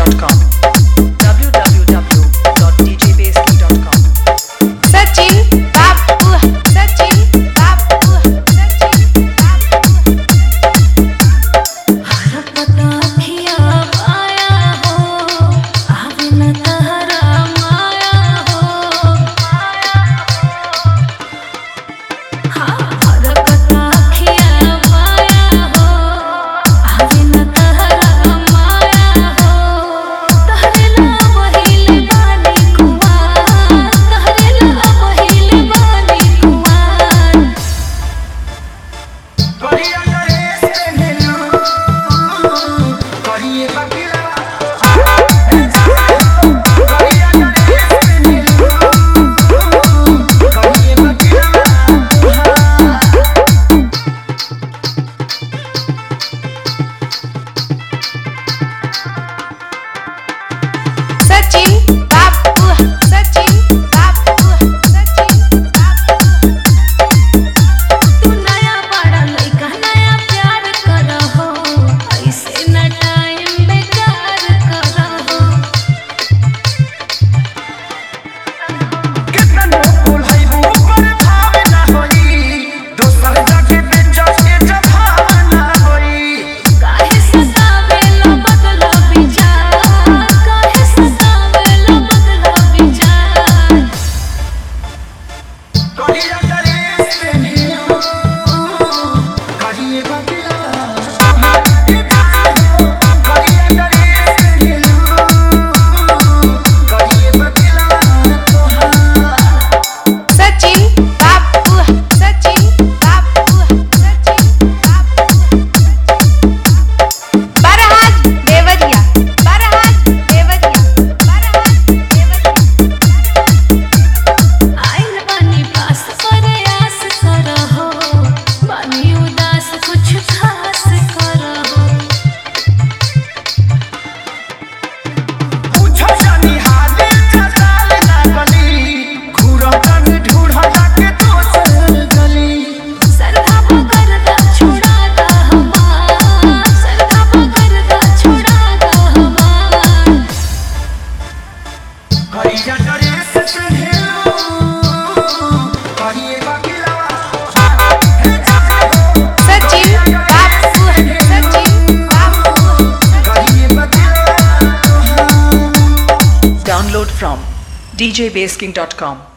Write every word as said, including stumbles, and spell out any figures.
dot com w w w dot d j basking dot com Sachin Babu Sachin Babu Sachin Babu हरपता खिया पाया हो आवे न तहरा माया हो हाँ हरपता खिया पाया हो आवे न तहरा माया हो तहरे ला बहिले बानी कुआर तहरे ला बहिले बानी कुआर करिया करे से हेलो करिए बकिला करिया करे से हेलो करिए बकिला Sachin Babu Sachin Babu Sachin Babu तू नया बड़ा लइका नया प्यार करहो ऐसे न टाइम बेकार करहो कितना बोल है वो पर भाव ना होई दोसर जाके बेचो के जभाव ना होई काहे सतावेला बदला विचार काहे सतावेला बदला विचार करिया करे से हेलो करिए बकिला करिया करे से हेलो करिए बकिला Sachin Babu Sachin Babu Sachin Babu Barahaj Devadiya Barahaj Devadiya Barahaj Devadiya आइल बानी पास प्रयास करहो बानी उदास कुछ खास करहो पूछो जानी हाले चचाल ना गली घूरा तन ढूढ़ा जाके दोसर गली सरधा पकड़दा छुड़ा दा हमार सरधा पकड़दा छुड़ा दा हमार करिया करे से हेलो करिए बकिला Sachin Babu Sachin Babu करिए बकिला Download from d j basking dot com